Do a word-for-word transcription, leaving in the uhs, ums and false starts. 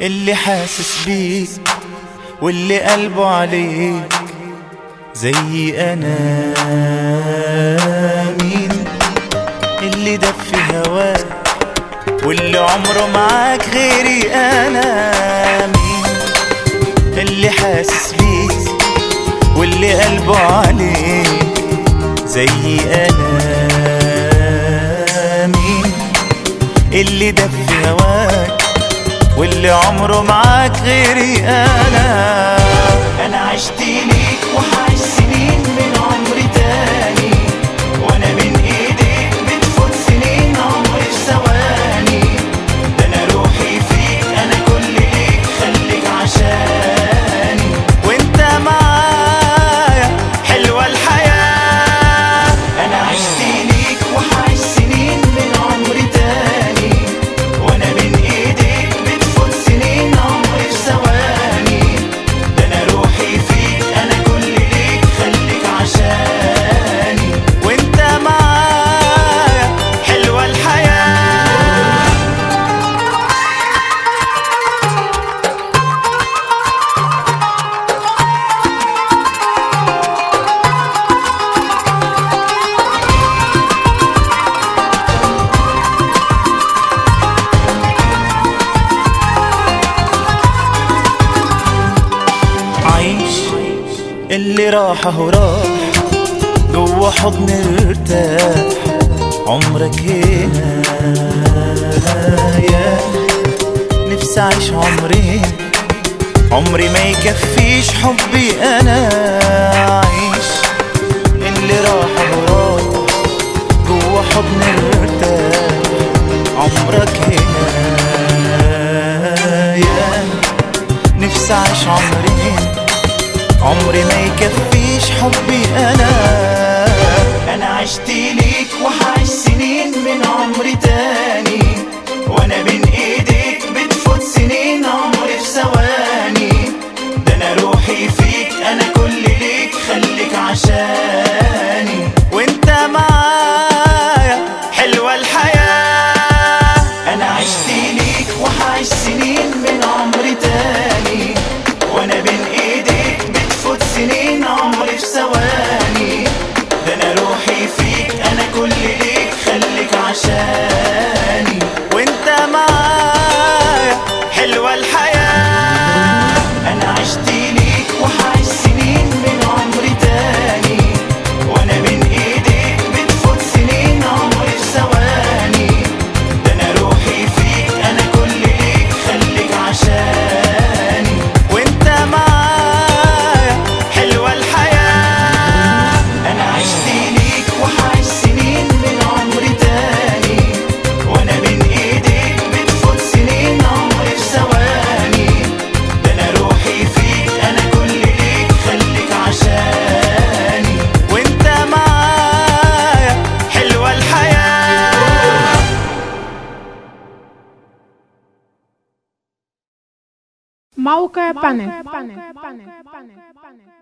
اللي حاسس بيك واللي قلبه عليك زي أنا. مين اللي دب في هواك واللي عمره معاك غيري أنا؟ مين اللي حاسس بيك واللي قلبه عليك زي أنا؟ مين اللي دب في هواك واللي عمره معاك غيري أنا؟ أنا عشت ليك وحعيش سنين من عمري تاني، وأنا من إيديك بتفوت سنين عمري في ثواني. ده أنا روحي فيك، أنا كل ليك، خليك عشاني وأنت معايا حلوة الحياة. أنا عشت ليك وحعيش سنين من عمري تاني، وأنا من إيديك بتفوت سنين عمري في ثواني. ده أنا روحي فيك، أنا كل ليك، خليك عشاني وأنت معايا حلوة الحياة. عيش اللي راح اهو راح، جوا حضن ارتاح، عمرك هنا يا نفسي اعيش عمري، عمري ما يكفيش حبي انا. عيش اللي راح اهو راح، جوا حضن ارتاح، عمرك هنا يا نفسي اعيش عمري، عمري ما يكفيش حبي انا. انا عشت ليك وحعيش سنين من عمري تاني، وانا بين ايديك بتفوت سنين عمري في ثواني. ده انا روحي فيك، انا كل ليك، خليك عشاني وانت معايا حلوة الحياة. انا عشت ليك وحعيش سنين من عمري تاني، وانا بين ايديك بتفوت سنين عمري في ثواني. ده انا روحي فيك، انا كل ليك، خليك عشاني وانت معايا حلوة الحياة. انا عشت ليك وحعيش سنين من عمري تاني، وانا بين ايديك بتفوت سنين عمري في ثواني. ده انا روحي فيك، انا كل ليك، خليك عشاني وانت معايا حلوة الحياة. انا عشت ليك وحعيش سنين من عمري تاني، وانا بين ايديك بتفوت سنين عمري في ثواني. ده انا روحي فيك، انا كل ليك، خليك عشاني وانت معايا حلوة الحياة. موقع بانل.